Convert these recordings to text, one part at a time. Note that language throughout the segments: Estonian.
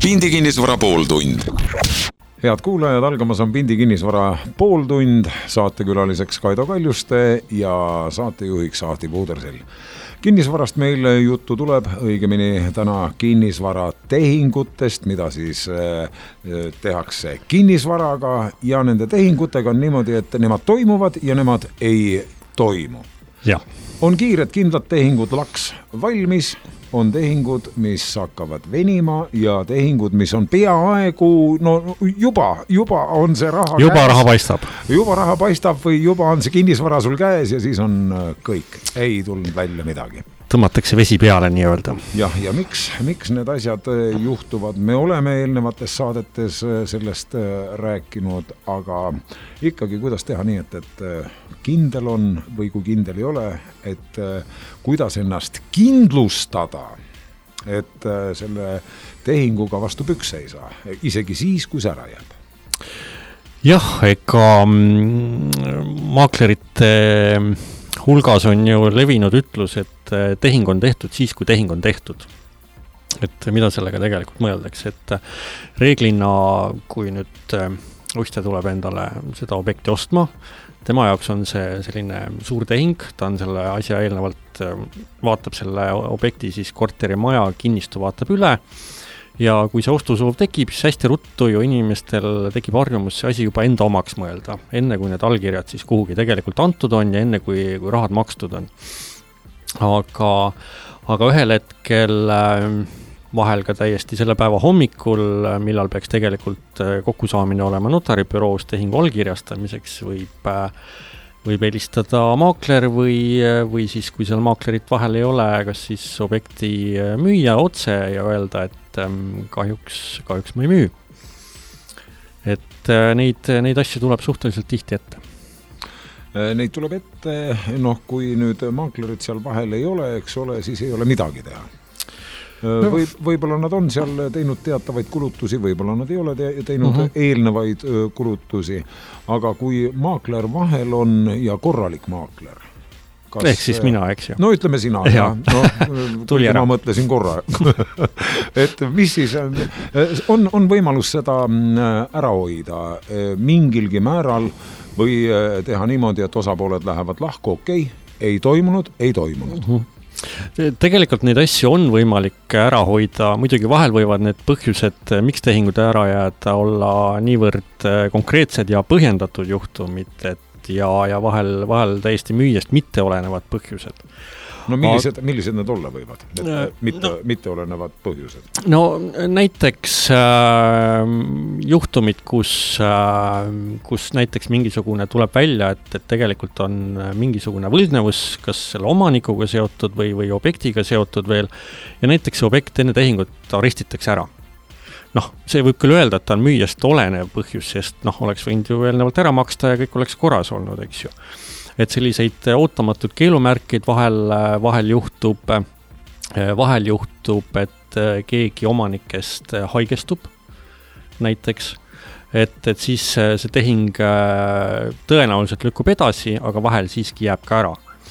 Pindi kinnisvara pooltund. Head kuulajad, algamas on Pindi kinnisvara pooltund, saatekülaliseks Kaido Kaljuste ja saatejuhiks Ahti Puudersell. Kinnisvarast meil juttu tuleb, õigemini täna kinnisvara tehingutest, mida siis tehakse kinnisvaraga ja nende tehingutega on niimoodi, et nemad toimuvad ja nemad ei toimu. Ja. On kiired kindlad tehingud laks valmis, on tehingud, mis hakkavad venima ja tehingud, mis on peaaegu, no juba on see raha Juba käes. Raha paistab. Juba raha paistab või juba on see kinnisvara sul käes ja siis on kõik. Ei tulnud välja midagi. Tõmmatakse vesi peale nii öelda. Ja miks need asjad juhtuvad? Me oleme eelnevates saadetes sellest rääkinud, aga ikkagi kuidas teha nii, et kindel on või kui kindel ei ole, et kuidas ennast kindlustada, et selle tehinguga vastu pükse ei saa, isegi siis, kui see ära jääb. Jah, ega maaklerite hulgas on ju levinud ütlus, et tehing on tehtud siis, kui tehing on tehtud. Et mida sellega tegelikult mõeldakse, et reeglina, kui nüüd ostja tuleb endale seda objekti ostma, tema jaoks on see selline suur tehing, ta on selle asja eelnevalt, vaatab selle objekti siis korteri maja kinnistu vaatab üle ja kui see ostusoov tekib, siis hästi ruttu ju inimestel tekib harjumus see asi juba enda omaks mõelda, enne kui need allkirjad siis kuhugi tegelikult antud on ja enne kui rahad makstud on. Aga ühel hetkel vahel ka täiesti selle päeva hommikul, millal peaks tegelikult kokkusaamine olema notaribüroos tehingu allkirjastamiseks, võib helistada maakler või siis, kui seal maaklerit vahel ei ole, kas siis objekti müüa otse ja öelda, et kahjuks ma ei müü. Et neid asju tuleb suhteliselt tihti ette. Neid tuleb ette, kui nüüd maaklerit seal vahel ei ole, eks ole, siis ei ole midagi teha. Võib-olla nad on seal teinud teatavaid kulutusi, võib-olla nad ei ole teinud eelnevaid kulutusi, aga kui maakler vahel on ja korralik maakler, ehk siis mina, eks ju? No ütleme sina, ma mõtlesin korra. Et mis siis on võimalus seda ära hoida mingilgi määral või teha niimoodi, et osapooled lähevad lahku, ei toimunud. Tegelikult neid asju on võimalik ära hoida, muidugi vahel võivad need põhjused, miks tehingud ära jääda, olla niivõrd konkreetsed ja põhjendatud juhtumid, ja vahel täiesti müüjast mitte olenevad põhjused. No millised need olla võivad? Mitte olenevad põhjused? No näiteks juhtumid, kus näiteks mingisugune tuleb välja, et tegelikult on mingisugune võlgnevus, kas selle omanikuga seotud või objektiga seotud veel, ja näiteks see objekt enne tehingut arestitakse ära. See võib küll öelda, et ta on müüjast olenev põhjus, sest oleks võinud ju eelnevalt ära maksta ja kõik oleks korras olnud, eks ju. Et selliseid ootamatud keelumärkeid vahel juhtub, et keegi omanikest haigestub näiteks, et siis see tehing tõenäoliselt lükkub edasi, aga vahel siiski jääb ka ära.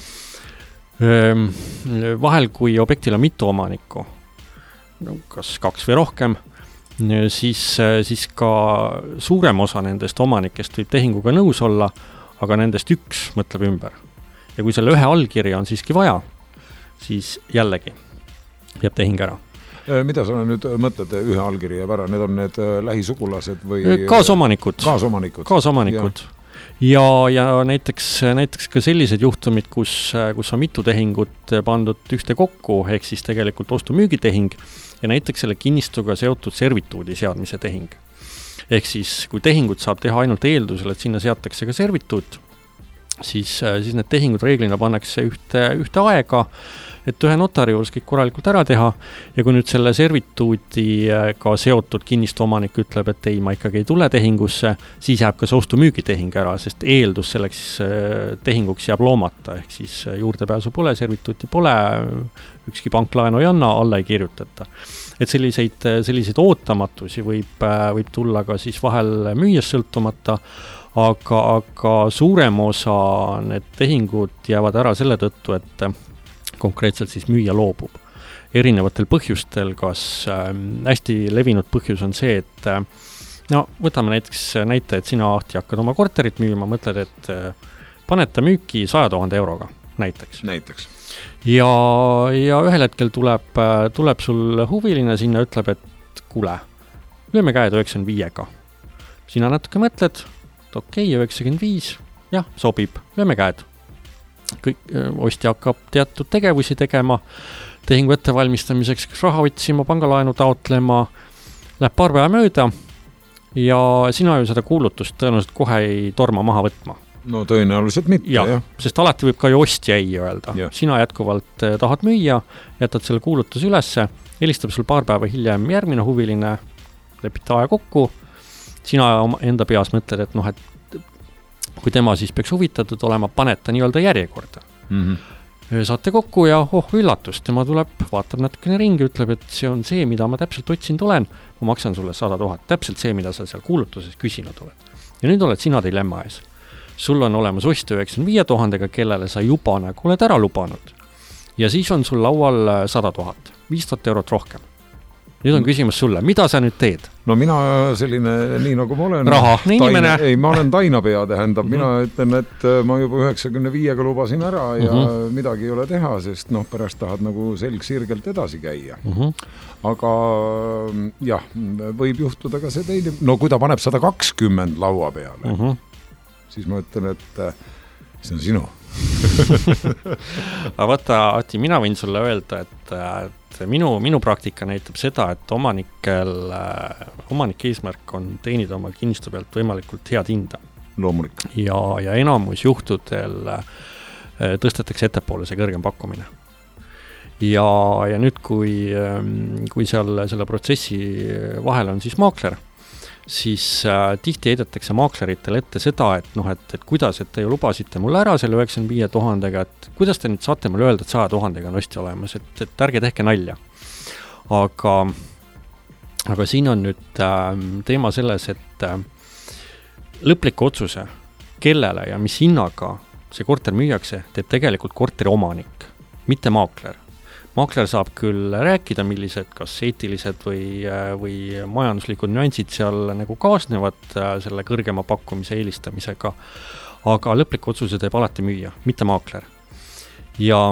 Vahel, kui objektil on mitu omanikku, kas 2 või rohkem, siis ka suurem osa nendest omanikest võib tehinguga nõus olla, aga nendest üks mõtleb ümber. Ja kui selle ühe allkirja on siiski vaja, siis jällegi jääb tehing ära. Mida sa nüüd mõtled ühe allkirja jääb ära? Need on need lähisugulased või? Kaasomanikud. Ja näiteks ka sellised juhtumid, kus on mitu tehingut pandud ühte kokku, ehk siis tegelikult ostu-müügitehing ja näiteks selle kinnistuga seotud servituudi seadmise tehing. Ehk siis, kui tehingut saab teha ainult eeldusel, et sinna seatakse ka servituut, siis need tehingud reeglina pannakse ühte aega, et ühe notari juures kõik korralikult ära teha ja kui nüüd selle servituudiga seotud kinnistu omanik ütleb, et ei, ma ikkagi ei tule tehingusse, siis jääb ka see ostu-müügitehing ära, sest eeldus selleks tehinguks jääb loomata, ehk siis juurdepääsu pole, servituuti pole, ükski pank laenu ei anna, alla ei kirjutata. Et selliseid ootamatusi võib tulla ka siis vahel müüjast sõltumata, aga suurem osa need tehingud jäävad ära selle tõttu, et konkreetselt siis müüja loobub. erinevatel põhjustel, kas hästi levinud põhjus on see, et no võtame näiteks näite, et sina, Ahti, hakkad oma korterit müüma, mõtled, et panete müüki 100 000 euroga näiteks. Ja ühel hetkel tuleb sul huviline sinna, ütleb, et kuule, lööme käed 95-ga. Sina natuke mõtled, et okei, 95, jah, sobib, lööme käed. Ostja hakkab teatud tegevusi tegema, tehingu ettevalmistamiseks, raha otsima, pangalaenu taotlema, läheb paar päeva mööda ja sina ju seda kuulutust tõenäoliselt kohe ei torma maha võtma. No tõenäoliselt mitte, jah. Sest alati võib ka ju ostja ei öelda. Ja. Sina jätkuvalt tahad müüa, jätad selle kuulutuse ülesse, helistab sul paar päeva hiljem järgmine huviline, lepite aja kokku, sina enda peas mõtled, et noh, et kui tema siis peaks huvitatud olema, paneta nii-öelda järjekorda. Saate kokku ja üllatust, tema tuleb, vaatab natukene ringi, ütleb, et see on see, mida ma täpselt otsinud olen, ma maksan sulle 100 000, täpselt see, mida sa seal kuulutuses küsinud oled. Ja nüüd oled sina dilemma ees. Sul on olemas ostja 95 000, kellele sa juba nagu oled ära lubanud. Ja siis on sul laual 100 000, 500 eurot rohkem. Nüüd on küsimus sulle, mida sa nüüd teed? No mina selline, nii nagu ma olen... Raha, inimene... ma olen tainapea, tähendab. Mina ütlen, et ma juba 95-ga lubasin ära ja midagi ei ole teha, sest pärast tahad nagu selg sirgelt edasi käia. Aga jah, võib juhtuda ka see teine... No kui ta paneb 120 laua peale, siis ma ütlen, et see on sinu. Aga vaata, Ati, mina võin sulle öelda, et minu praktika näitab seda, et omanike eesmärk on teenida oma kinnistu pealt võimalikult head hinda. Loomulik. Ja enamus juhtudel tõstetakse ettepoole see kõrgem pakkumine. Ja nüüd, kui seal selle protsessi vahel on siis maakler, siis tihti heidetakse maakleritele ette seda, et kuidas, et te ju lubasite mulle ära selle 95 000-ga, et kuidas te nüüd saate mulle öelda, et 100 000-ga on ostja olemas, et ärge tehke nalja. Aga siin on nüüd teema selles, et lõpliku otsuse, kellele ja mis hinnaga see korter müüakse, teeb tegelikult korteri omanik, mitte maakler. Maakler saab küll rääkida, millised kas eetilised või majanduslikud nüansid seal nagu kaasnevad selle kõrgema pakkumise eelistamisega, aga lõpliku otsuse teeb alati müüa, mitte maakler. Ja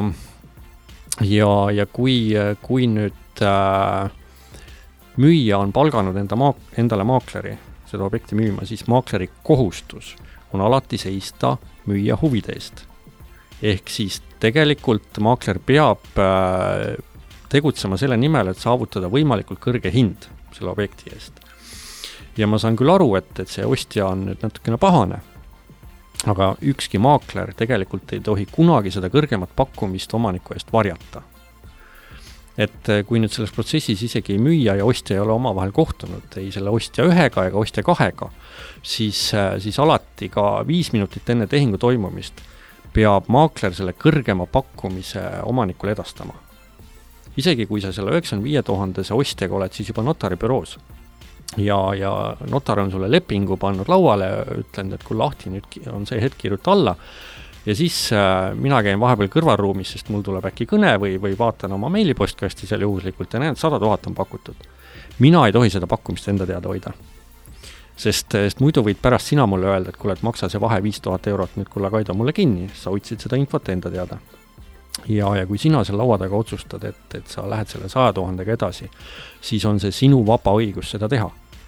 kui nüüd müüja on palganud endale maakleri seda objekti müüma, siis maakleri kohustus on alati seista müüja huvide eest. Ehk siis tegelikult maakler peab tegutsema selle nimel, et saavutada võimalikult kõrge hind selle objekti eest. Ja ma saan küll aru, et see ostja on nüüd natukene pahane, aga ükski maakler tegelikult ei tohi kunagi seda kõrgemat pakkumist omaniku eest varjata. Et kui nüüd selles protsessis isegi müüja ja ostja ei ole omavahel kohtunud, ei selle ostja 1-ga ega ostja 2-ga, siis alati ka 5 minutit enne tehingu toimumist peab maakler selle kõrgema pakkumise omanikule edastama. Isegi kui sa selle 95 000 ostjaga oled siis juba notaribüroos ja notar on sulle lepingu pannud lauale, ütlen, et kui lahti nüüd on see hetk kirjuta alla ja siis mina käin vahepeal kõrvalruumis, sest mul tuleb äkki kõne või vaatan oma meilipostkasti seal juhuslikult ja näen, 100 000 on pakutud. Mina ei tohi seda pakkumist enda teada hoida. Sest muidu võid pärast sina mulle öelda, et kuule, et maksa see vahe 5000 eurot nüüd kulla Kaido mulle kinni, sa hoidsid seda infot enda teada. Ja kui sina selle laua taga otsustad, et sa lähed selle 100 000-ga edasi, siis on see sinu vaba õigus seda teha.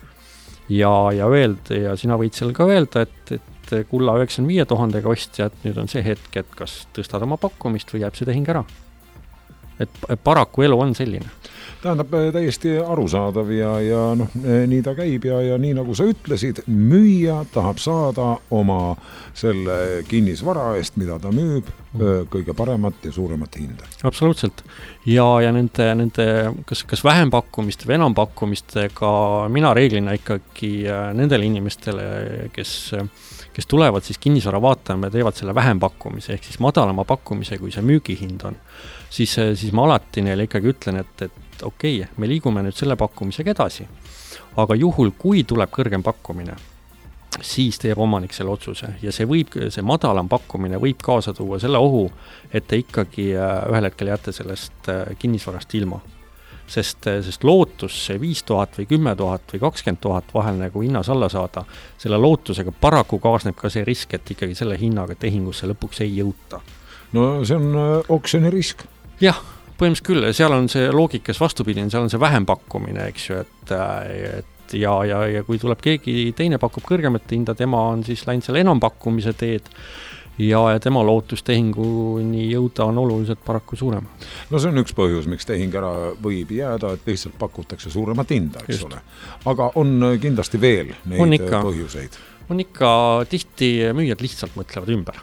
Ja sina võid seal ka öelda, et kulla 95 000-ga ostja, et nüüd on see hetk, et kas tõstad oma pakkumist või jääb see tehing ära. Et paraku elu on selline. Tähendab, täiesti arusaadav ja nii ta käib ja nii nagu sa ütlesid, müüja tahab saada oma selle kinnisvara eest, mida ta müüb, kõige paremat ja suuremat hinda. Absoluutselt. Ja nende kas vähempakkumist või enampakkumistega mina reeglina ikkagi nendele inimestele, kes tulevad siis kinnisvara vaatama ja teevad selle vähempakkumise, ehk siis madalama pakkumise, kui see müügihind on, siis ma alati neile ikkagi ütlen, et okei, me liigume nüüd selle pakkumisega edasi, aga juhul, kui tuleb kõrgem pakkumine, siis teeb omanik selle otsuse ja see madalam pakkumine võib kaasa tuua selle ohu, et te ikkagi ühel hetkel jääte sellest kinnisvarast ilma. Sest lootus see 5000 või 10 000 või 20 000 vahel nagu hinnas alla saada, selle lootusega paraku kaasneb ka see risk, et ikkagi selle hinnaga tehingusse lõpuks ei jõuta. No see on oksjoni risk. Jah, põhimõtteliselt küll, seal on see loogikas vastupidine, seal on see vähempakkumine, eks ju, et ja kui tuleb keegi teine pakub kõrgemat hinda, tema on siis läinud selle enampakkumise teed ja tema lootustehinguni jõuda on oluliselt paraku suurem. No see on üks põhjus, miks tehing ära võib jääda, et lihtsalt pakutakse suuremat hinda, eks ole. Aga on kindlasti veel neid põhjuseid. On ikka tihti müüjad lihtsalt mõtlevad ümber.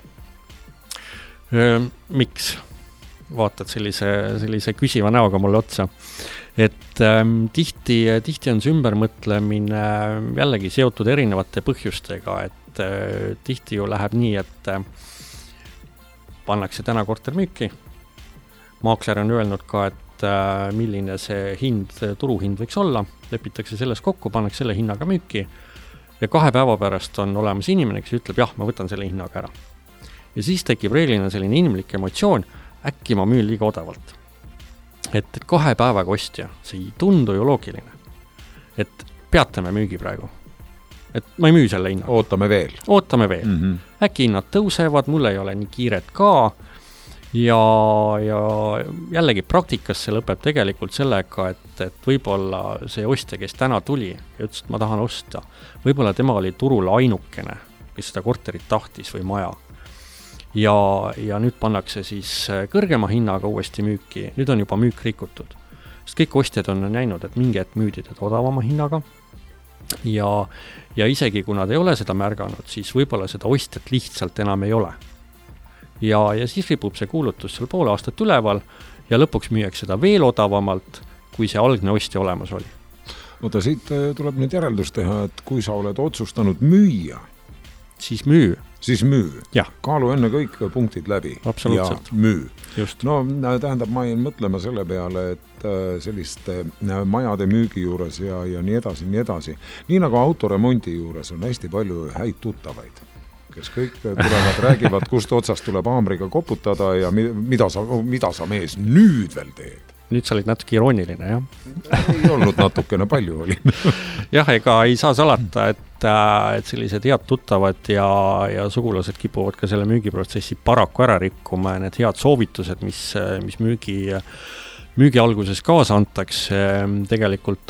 Miks? Vaatad sellise küsiva näoga mulle otsa. Et tihti on see ümbermõtlemine jällegi seotud erinevate põhjustega, et tihti ju läheb nii, et pannakse täna korter müüki. Maakler on öelnud ka, et milline see hind, turuhind võiks olla, lepitakse selles kokku, pannakse selle hinnaga müüki ja 2 päeva pärast on olemas inimene, kes ütleb, jah, ma võtan selle hinnaga ära. Ja siis tekib reeglina selline inimlik emotsioon, äkki ma müün liiga odavalt. Et 2 päevaga ostja, see ei tundu ju loogiline. Et peatame müügi praegu. Et ma ei müü selle hinna. Ootame veel. Äkki hinnad tõusevad, mul ei ole nii kiiret ka ja jällegi praktikas see lõpeb tegelikult sellega, et võib-olla see ostja, kes täna tuli ja ütles, et ma tahan osta, võib-olla tema oli turul ainukene, kes seda korterit tahtis või maja. Ja nüüd pannakse siis kõrgema hinnaga uuesti müüki, nüüd on juba müük rikutud. Sest kõik ostjad on näinud, et mingi hetk müüdi teda odavama hinnaga ja isegi kui nad ei ole seda märganud, siis võib-olla seda ostjat lihtsalt enam ei ole. Ja siis ripub see kuulutus seal pool aastat üleval ja lõpuks müüaks seda veel odavamalt, kui see algne ostja olemas oli. Oota, siit tuleb nüüd järeldus teha, et kui sa oled otsustanud müüa, siis müü. Ja. Kaalu enne kõik punktid läbi ja müü. Just. No tähendab, ma jäin mõtlema selle peale, et selliste majade müügi juures ja nii edasi. Nii nagu autoremonti juures on hästi palju häid tuttavaid, kes kõik tulevad, räägivad, kust otsast tuleb haamriga koputada ja mida sa mees nüüd veel teed. Nüüd sa olid natuke irooniline, jah? Ei olnud natukene, palju oli. Jah, ega ei saa salata, et sellised head tuttavad ja sugulased kipuvad ka selle müügiprotsessi paraku ära rikkuma ja need head soovitused, mis müügi alguses kaasa antakse, tegelikult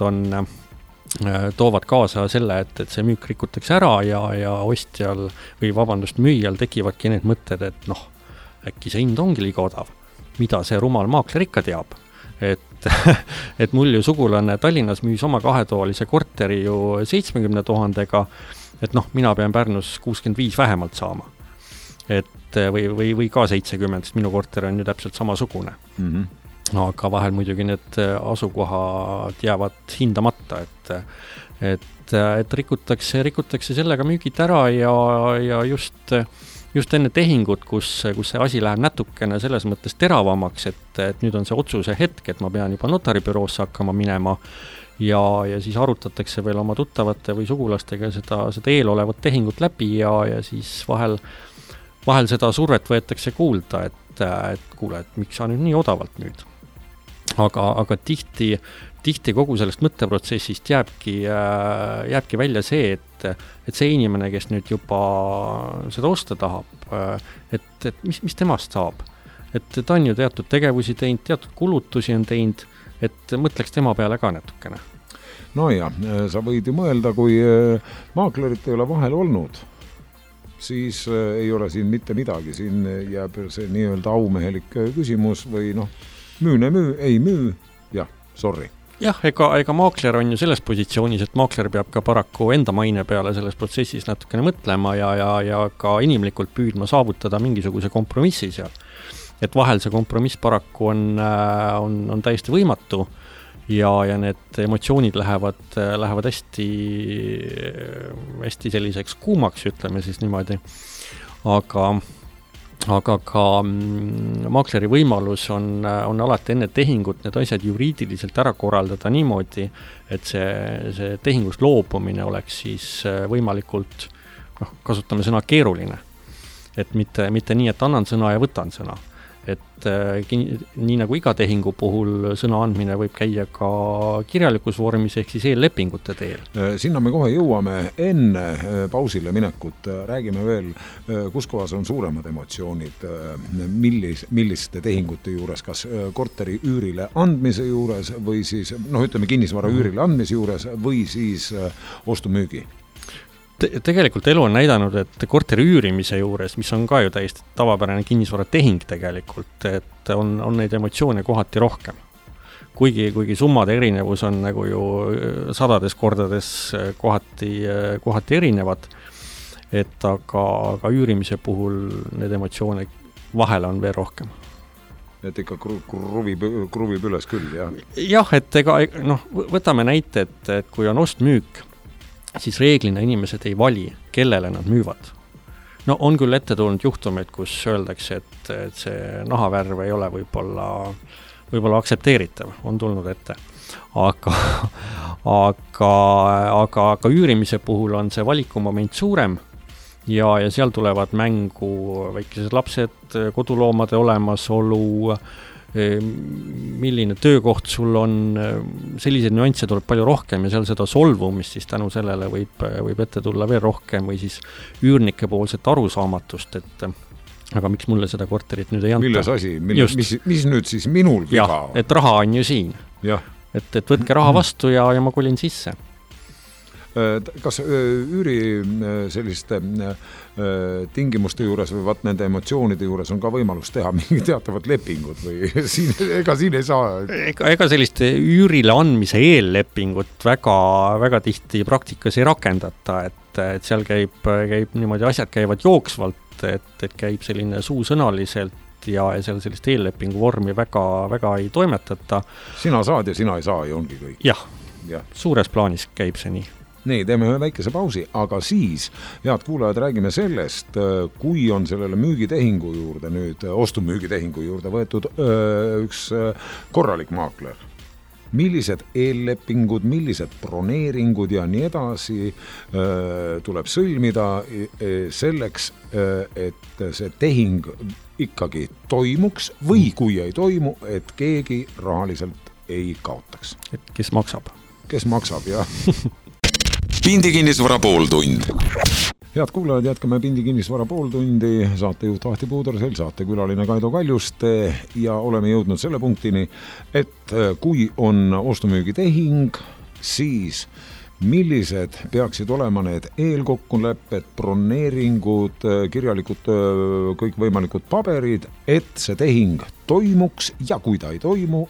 toovad kaasa selle, et see müük rikutakse ära ja ostjal või müüjal tekivadki need mõtted, et äkki see hind ongi liiga odav. Mida see rumal maakler ikka teab? Et mul ju sugulane Tallinnas müüs oma 2-toalise korteri ju 70 000-ga, et mina pean Pärnus 65 vähemalt saama. Või ka 70, sest minu korter on ju täpselt samasugune. Aga vahel muidugi need asukohad jäävad hindamata, et rikutakse sellega müügid ära ja just enne tehingut, kus see asi läheb natukene selles mõttes teravamaks, et nüüd on see otsuse hetk, et ma pean juba notaribüroosse hakkama minema ja siis arutatakse veel oma tuttavate või sugulastega seda eelolevat tehingut läbi ja siis vahel seda survet võetakse kuulda, et kuule, et miks sa nüüd nii odavalt nüüd. Aga tihti kogu sellest mõtteprotsessist jääbki välja see, et see inimene, kes nüüd juba seda osta tahab, et mis temast saab. Et ta on ju teatud tegevusi teinud, teatud kulutusi on teinud, et mõtleks tema peale ka natukene. No ja, sa võid ju mõelda, kui maaklerit ei ole vahel olnud, siis ei ole siin mitte midagi, siin jääb see nii-öelda aumehelik küsimus või müü, ei müü, jah, sorry. Jah, ega maakler on ju selles positsioonis, et maakler peab ka paraku enda maine peale selles protsessis natukene mõtlema ja ka inimlikult püüdma saavutada mingisuguse kompromissi seal. Et vahel see kompromiss paraku on täiesti võimatu ja need emotsioonid lähevad hästi selliseks kuumaks, ütleme siis niimoodi. Aga ka maakleri võimalus on alati enne tehingut need asjad juriidiliselt ära korraldada niimoodi, et see tehingust loobumine oleks siis võimalikult kasutame sõna keeruline. Et mitte nii, et annan sõna ja võtan sõna. Et nii nagu iga tehingu puhul sõna andmine võib käia ka kirjalikus vormis ehk siis eellepingute teel. Sinna me kohe jõuame enne pausile minekut. Räägime veel, kus kohas on suuremad emotsioonid, milliste tehingute juures, kas korteri üürile andmise juures või siis, ütleme kinnisvara üürile andmise juures või siis ostu-müügi? Tegelikult elu on näidanud, et korteri üürimise juures, mis on ka ju täiesti tavapärane kinnisvara tehing tegelikult, et on neid emotsioone kohati rohkem. Kuigi summade erinevus on nagu ju sadades kordades kohati erinevad, et aga üürimise puhul need emotsioone vahel on veel rohkem. Et ikka kruvib üles küll, jah? Jah, et võtame näite, et kui on ost-müük, siis reeglina inimesed ei vali, kellele nad müüvad. On küll ette tulnud juhtumeid, kus öeldakse, et see nahavärv ei ole võib-olla aktsepteeritav, on tulnud ette. Aga üürimise puhul on see valikumoment suurem ja seal tulevad mängu väikesed lapsed, koduloomade olemasolu, milline töökoht sul on, selliseid nüansse tuleb palju rohkem ja seal seda solvumist siis tänu sellele võib ette tulla veel rohkem või siis üürnike poolset arusaamatust, et aga miks mulle seda korterit nüüd ei anta? Milles asi? Mis nüüd siis minul viga? Ja, et raha on ju siin. Et võtke raha vastu ja ma kolin sisse. Kas üüri selliste tingimuste juures või nende emotsioonide juures on ka võimalus teha mingi teatavat lepingut või ega siin ei saa? Ega selliste üürile andmise eellepingut väga tihti praktikas ei rakendata, et seal käib niimoodi, asjad käivad jooksvalt, et käib selline suusõnaliselt ja seal sellist eellepingu vormi väga ei toimetata. Sina saad ja sina ei saa ja ongi kõik. Jah. Suures plaanis käib see nii. Nii, teeme ühe väikese pausi, aga siis, head kuulajad, räägime sellest, kui on sellele müügitehingu juurde nüüd, ostu-müügitehingu juurde võetud üks korralik maakler. Millised eellepingud, millised broneeringud ja nii edasi tuleb sõlmida selleks, et see tehing ikkagi toimuks või kui ei toimu, et keegi rahaliselt ei kaotaks. Et kes maksab? Kes maksab, jah. Pindi kinnisvara pooltund. Head kuulajad, jätkame Pindi kinnisvara pooltundi, saatejuht Ahti Puudersel, saatekülaline Kaido Kaljuste ja oleme jõudnud selle punktini, et kui on ostu-müügitehing, siis millised peaksid olema need eelkokkulepped, broneeringud, kirjalikud kõikvõimalikud paberid, et see tehing toimuks ja kui ta ei toimu,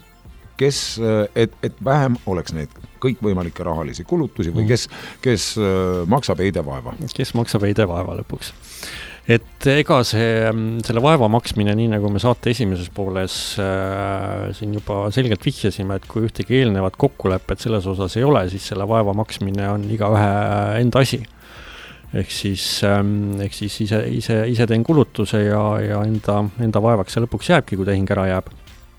et vähem oleks neid kõikvõimalikke rahalisi kulutusi või kes maksab eide vaeva? Kes maksab eide vaeva lõpuks? Et ega selle vaeva maksmine, nii nagu me saate esimeses pooles siin juba selgelt vihjasime, et kui ühtegi eelnevat kokkuleppet selles osas ei ole, siis selle vaeva maksmine on igaühe enda asi. Ehk siis ise teen kulutuse ja enda vaevaks see lõpuks jääbki, kui tehing ära jääb.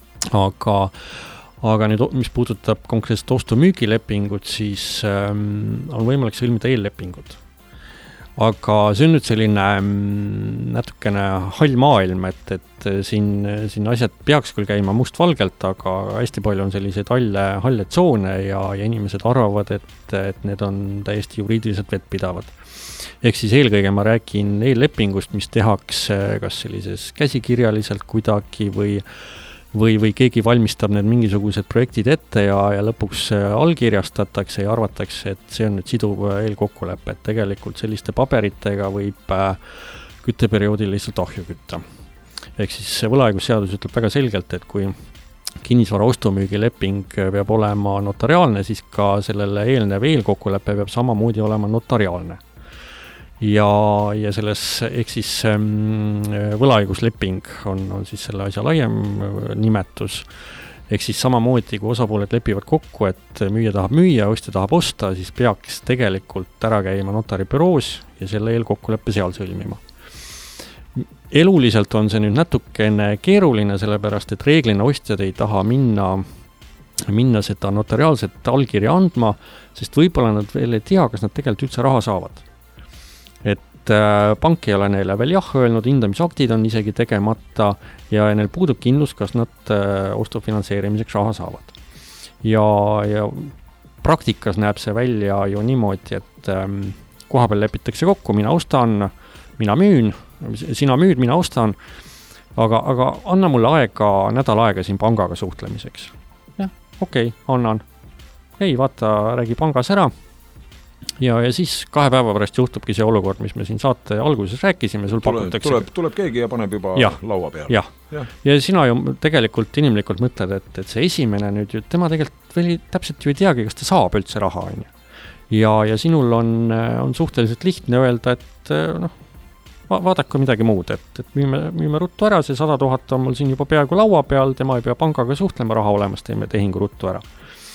Aga nüüd, mis puudutab konkreetselt ostu-müügilepingut, siis on võimalik sõlmida eellepingud. Aga see on nüüd selline natukene hall maailm, et siin asjad peaks küll käima mustvalgelt, aga hästi palju on selliseid halle tsoone ja inimesed arvavad, et need on täiesti juriidiliselt vettpidavad. Ehk siis eelkõige ma räägin eellepingust, mis tehakse kas sellises käsikirjaliselt kuidagi või keegi valmistab need mingisugused projektid ette ja lõpuks allkirjastatakse ja arvatakse, et see on nüüd siduv eelkokkulepe, et tegelikult selliste paberitega võib kütteperioodil lihtsalt ahju kütta. Ehk siis võlaõigusseadus ütleb väga selgelt, et kui kinnisvara ostu-müügileping peab olema notariaalne, siis ka sellele eelnev eelkokkulepe peab samamoodi olema notariaalne. Ja selles, ehk siis võlaõigusleping on siis selle asja laiem nimetus. Ehk siis samamoodi, kui osapooled lepivad kokku, et müüja tahab müüa, ostja tahab osta, siis peaks tegelikult ära käima notaribüroos ja selle eelkokkuleppe seal sõlmima. Eluliselt on see nüüd natukene keeruline, sellepärast, et reeglina ostjad ei taha minna seda notariaalset allkirja andma, sest võib-olla nad veel ei tea, kas nad tegelikult üldse raha saavad. pank ei ole neile veel jah öelnud, hindamisaktid on isegi tegemata ja neil puudub kindlus, kas nad ostufinantseerimiseks raha saavad. Ja praktikas näeb see välja ju niimoodi, et koha peal lepitakse kokku, mina ostan, mina müün, sina müüd, mina ostan, aga anna mulle nädal aega siin pangaga suhtlemiseks. Jah, okei, annan. Ei, vaata, räägi pangas ära. Ja siis 2 päeva pärast juhtubki see olukord, mis me siin saate alguses rääkisime, sul pakutakse. Tuleb keegi ja paneb juba laua peale. Ja sina ju tegelikult inimlikult mõtled, et see esimene nüüd ju, tema tegelikult veel täpselt ju ei teagi, kas ta saab üldse raha. Ja sinul on suhteliselt lihtne öelda, et vaadake midagi muud, et müüme ruttu ära, see 100 000 on mul siin juba peaaegu laua peal, tema ei pea pangaga suhtlema, raha olemas, teeme tehingu ruttu ära.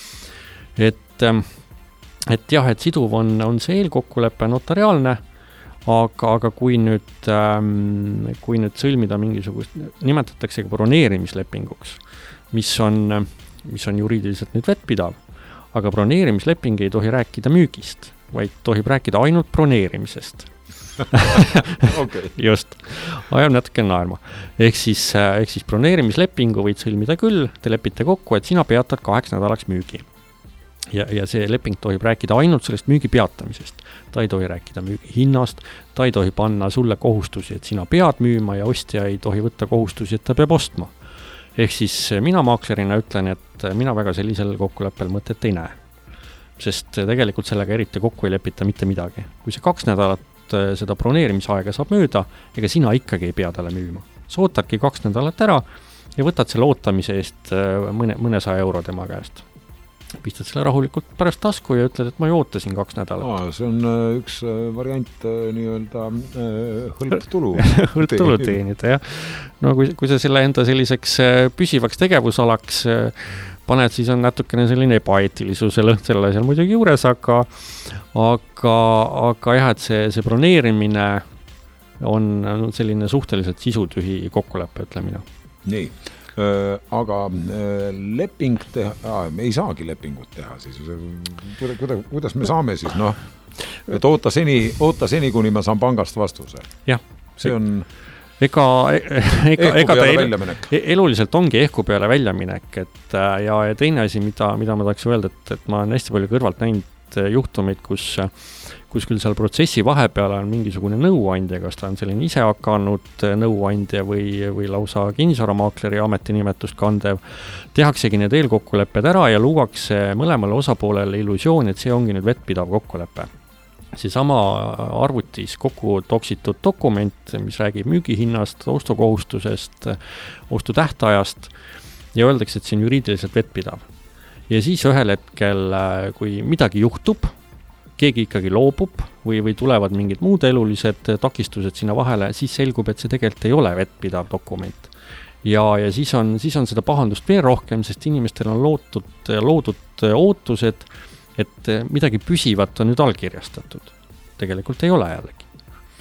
Et jah, et siduv on see eelkokkulepe notariaalne, aga kui nüüd sõlmida mingisugust, nimetatakse broneerimislepinguks, mis on juriidiliselt nüüd vettpidav, aga broneerimisleping ei tohi rääkida müügist, vaid tohib rääkida ainult broneerimisest. Okay. Just, ajab natuke naerma. Ehk siis broneerimislepingu võid sõlmida küll, te lepite kokku, et sina peatad 8 nädalaks müügi. Ja see leping tohib rääkida ainult sellest müügi peatamisest. Ta ei tohi rääkida müügi hinnast, ta ei tohi panna sulle kohustusi, et sina pead müüma ja ostja ei tohi võtta kohustusi, et ta peab ostma. Ehk siis mina maaklerina ütlen, et mina väga sellisel kokkuleppel mõtet ei näe. Sest tegelikult sellega eriti kokku ei lepita mitte midagi. Kui see 2 nädalat seda broneerimisaega saab mööda, ega sina ikkagi ei pea talle müüma. Sa ootadki 2 nädalat ära ja võtad selle ootamise eest mõnesaja euro tema käest. Pistad selle rahulikult pärast tasku ja ütled, et ma ei ootasin 2 nädalat. See on üks variant nii-öelda hõlptulu. Hõlptulu teenida, jah. No kui sa selle enda selliseks püsivaks tegevusalaks paned, siis on natukene selline ebaeetilisuse lõht selle seal muidugi juures, aga jah, et see broneerimine on selline suhteliselt sisutühi kokkuleppe, ütlemine. Nii. Aga leping teha, me ei saagi lepingut teha, siis kuidas me saame siis, et oota seni, kuni ma saan pangast vastuse. Jah. See on ega ta eluliselt ongi ehku peale väljaminek, ja teine asi, mida ma tahaks öelda, et ma olen hästi palju kõrvalt näinud juhtumeid, kus küll seal protsessi vahepeal on mingisugune nõuandja, kas ta on selline ise hakanud nõuandja või lausa kinnisvaramaakleri ametinimetust kandev, tehaksegi need eelkokkulepped ära ja luuakse mõlemale osapoolele illusioon, et see ongi nüüd vettpidav kokkulepe. Seesama arvutis kokku toksitud dokument, mis räägib müügihinnast, ostukohustusest, ostutähtajast ja öeldakse, et see on juriidiliselt vettpidav. Ja siis ühel hetkel, kui midagi juhtub, keegi ikkagi loobub või tulevad mingid muud elulised takistused sinna vahele, siis selgub, et see tegelikult ei ole vettpidav dokument. Ja siis on seda pahandust veel rohkem, sest inimestel on loodud ootused, et midagi püsivat on nüüd allkirjastatud. Tegelikult ei ole jällegi.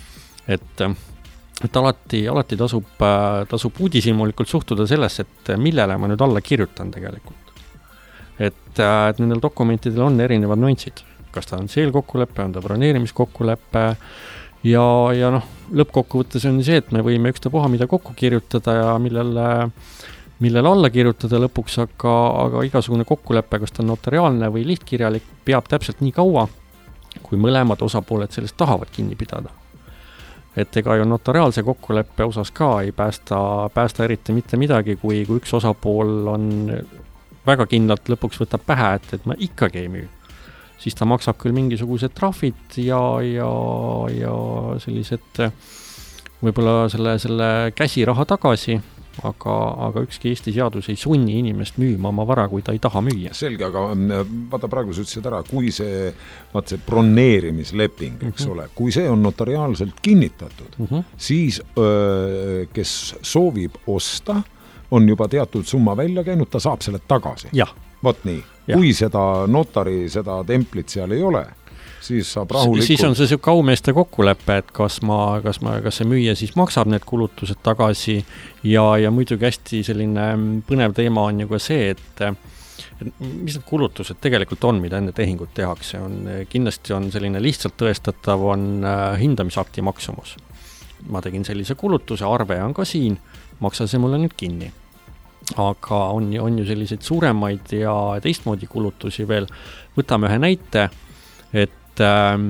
Et alati tasub uudishimulikult suhtuda sellesse, et millele ma nüüd alla kirjutan tegelikult. Et nendel dokumentidel on erinevad nüansid. Kas ta on eelkokkulepe, on ta broneerimiskokkulepe ja lõppkokkuvõttes on see, et me võime ükstapuha mida kokku kirjutada ja millele alla kirjutada lõpuks, aga igasugune kokkulepe, kas ta on notariaalne või lihtkirjalik, peab täpselt nii kaua, kui mõlemad osapooled sellest tahavad kinni pidada. Et ega ju notariaalse kokkuleppe osas ka ei päästa eriti mitte midagi, kui üks osapool on väga kindlalt lõpuks võtab pähe, et ma ikkagi ei müü. Siis ta maksab küll mingisugused trahvid ja sellised võib-olla selle käsiraha tagasi, aga ükski Eesti seadus ei sunni inimest müüma oma vara, kui ta ei taha müüa. Selge, aga vaata praegu sa ütlesid ära, kui see broneerimisleping, eks ole, kui see on notariaalselt kinnitatud, siis kes soovib osta, on juba teatud summa välja käinud, ta saab selle tagasi. Jah. Vot nii. Kui seda notari, seda templit seal ei ole, siis saab rahulikult... Siis on see siuke aumeeste kokkulepe, et kas see müüja siis maksab need kulutused tagasi ja muidugi hästi selline põnev teema on ju ka see, mis need kulutused tegelikult on, mida enne tehingut tehakse, kindlasti on selline lihtsalt tõestatav, on hindamisakti maksumus. Ma tegin sellise kulutuse, arve on ka siin, maksa see mulle nüüd kinni. Aga on ju selliseid suuremaid ja teistmoodi kulutusi veel. Võtame ühe näite, et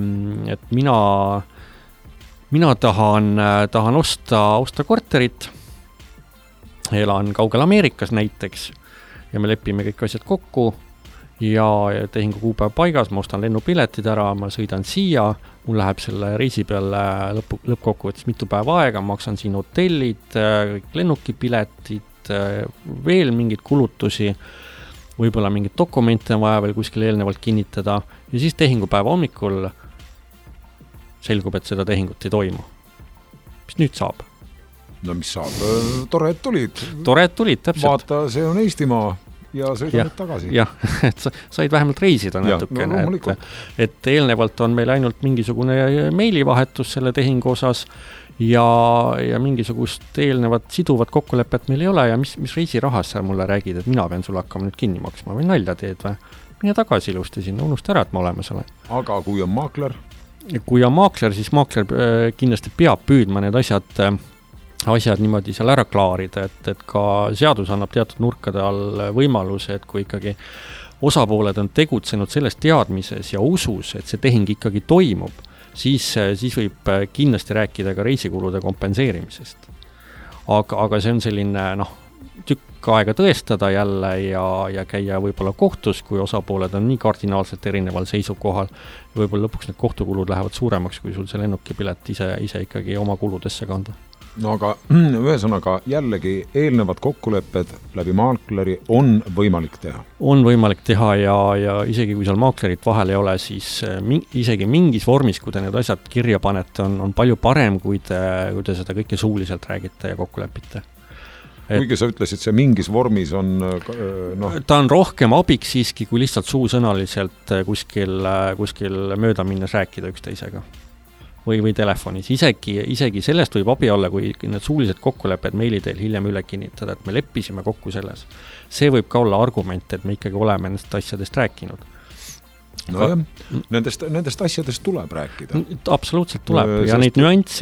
mina tahan osta korterit, elan kaugel Ameerikas näiteks, ja me lepime kõik asjad kokku ja tehingu kuupäev paigas, ma ostan lennupiletid ära, ma sõidan siia, mul läheb selle reisi peale lõppkokkuvõttes mitu päeva aega, maksan siin hotellid, kõik lennukipiletid, veel mingid kulutusi, võib-olla mingid dokumente on vaja veel kuskil eelnevalt kinnitada ja siis tehingupäeva hommikul selgub, et seda tehingut ei toimu. Mis nüüd saab? No mis saab? Tore, et tulid. Tore, et tulid, täpselt. Vaata, see on Eestimaa ja sõida nüüd tagasi. Jah, et said vähemalt reisida natukene. No, et eelnevalt on meil ainult mingisugune meilivahetus selle tehingu osas ja mingisugust eelnevat siduvat kokkulepet meil ei ole ja mis reisirahas sa mulle räägid, et mina pean sulle hakkama nüüd kinni maksma või nalja teed või? Mine tagasi ilusti sinna, unusta ära, et ma olemas olen. Aga kui on maakler? Kui on maakler, siis maakler kindlasti peab püüdma need asjad niimoodi seal ära klaarida, et ka seadus annab teatud nurkade all võimaluse, et kui ikkagi osapooled on tegutsenud selles teadmises ja usus, et see tehing ikkagi toimub, siis võib kindlasti rääkida ka reisikulude kompenseerimisest. Aga see on selline tükk aega tõestada jälle ja käia võib-olla kohtus, kui osapooled on nii kardinaalselt erineval seisukohal. Võib-olla lõpuks need kohtukulud lähevad suuremaks, kui sul see lennukipilet ise ikkagi oma kuludesse kanda. No aga ühesõnaga jällegi eelnevad kokkulepped läbi maakleri on võimalik teha. On võimalik teha ja isegi kui seal maaklerit vahel ei ole, siis isegi mingis vormis, kui te need asjad kirja panete, on palju parem, kui te seda kõike suuliselt räägite ja kokkulepite. Kuigi sa ütlesid, see mingis vormis on Ta on rohkem abiks siiski, kui lihtsalt suusõnaliselt kuskil mööda minnes rääkida üksteisega. Või telefonis. Isegi sellest võib abi olla, kui need suulised kokkulepped meili teel hiljem üle kinnitada, et me leppisime kokku selles. See võib ka olla argument, et me ikkagi oleme nendest asjadest rääkinud. No jah, nendest asjadest tuleb rääkida. Absoluutselt tuleb ja neid nüansse,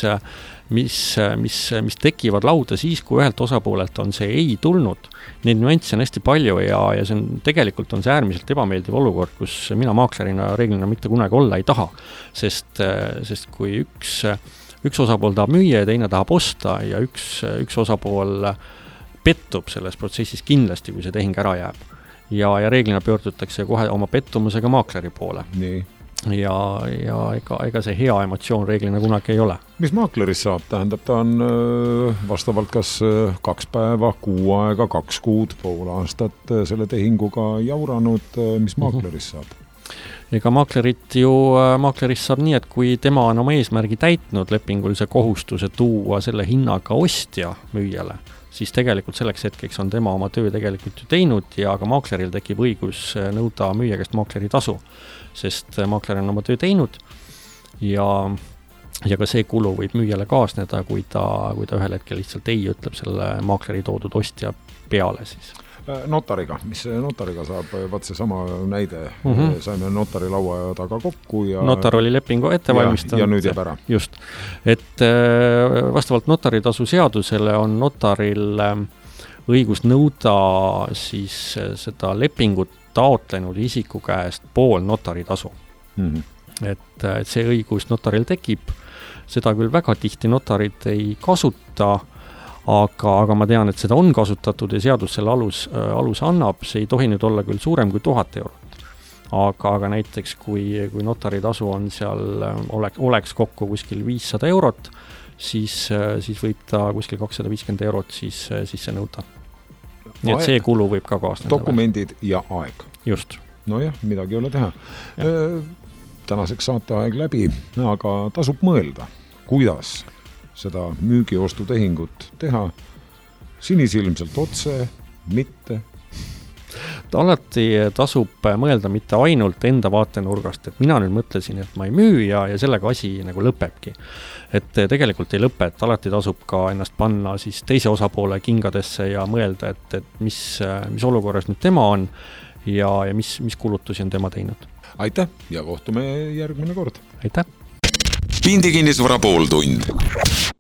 mis tekivad lauda siis, kui ühelt osapoolelt on see ei tulnud. Neid nüansse on hästi palju ja see on, tegelikult on see äärmiselt ebameeldiv olukord, kus mina maaklerina reeglina mitte kunagi olla ei taha. Sest kui üks osapool tahab müüa ja teine tahab osta ja üks osapool pettub selles protsessis kindlasti, kui see tehing ära jääb. Ja reeglina pöördutakse kohe oma pettumusega maakleri poole. Nii. Ja ega see hea emotsioon reeglina kunagi ei ole. Mis maakleris saab? Tähendab, ta on vastavalt kas 2 päeva, 6 aega, 2 kuud, pool aastat selle tehinguga jauranud. Mis maakleris saab? Ega maakleris saab nii, et kui tema on oma eesmärgi täitnud lepingulise kohustuse tuua selle hinnaga ostja müüjale, siis tegelikult selleks hetkeks on tema oma töö tegelikult ju teinud ja ka maakleril tekib õigus nõuda müüja käest maakleri tasu, sest maakler on oma töö teinud ja ka see kulu võib müüjale kaasneda, kui ta ühel hetkel lihtsalt ei ütleb selle maakleri toodud ostja peale siis. Notariga, mis notariga saab, vaat see sama näide, saime notari laua taga kokku ja notar oli lepingu ette valmistanud ja nüüd jääb ära. Just, et vastavalt notaritasu seadusele on notaril õigus nõuda siis seda lepingut taotlenud isiku käest pool notaritasu. Et see õigus notaril tekib, seda küll väga tihti notarid ei kasuta, aga ma tean, et seda on kasutatud ja seadus selle alus annab, see ei tohi nüüd olla küll suurem kui 1000 eurot. Aga näiteks kui notaritasu on seal, oleks kokku kuskil 500 eurot, siis võib ta kuskil 250 eurot siis see nõuda. Nii et see kulu võib ka kaasneda. Dokumendid ja aeg. Just. No jah, midagi ei ole teha. Tänaseks saateaeg läbi, aga tasub mõelda, kuidas seda müügiostutehingut teha sinisilmselt otse, mitte. alati tasub mõelda mitte ainult enda vaatenurgast, et mina nüüd mõtlesin, et ma ei müü ja sellega asi nagu lõpebki. Et tegelikult ei lõpe, et alati tasub ka ennast panna siis teise osapoole kingadesse ja mõelda, et mis olukorras nüüd tema on ja mis kulutusi on tema teinud. Aitäh ja kohtume järgmine kord. Aitäh! Pindi kinnisvara pooltund.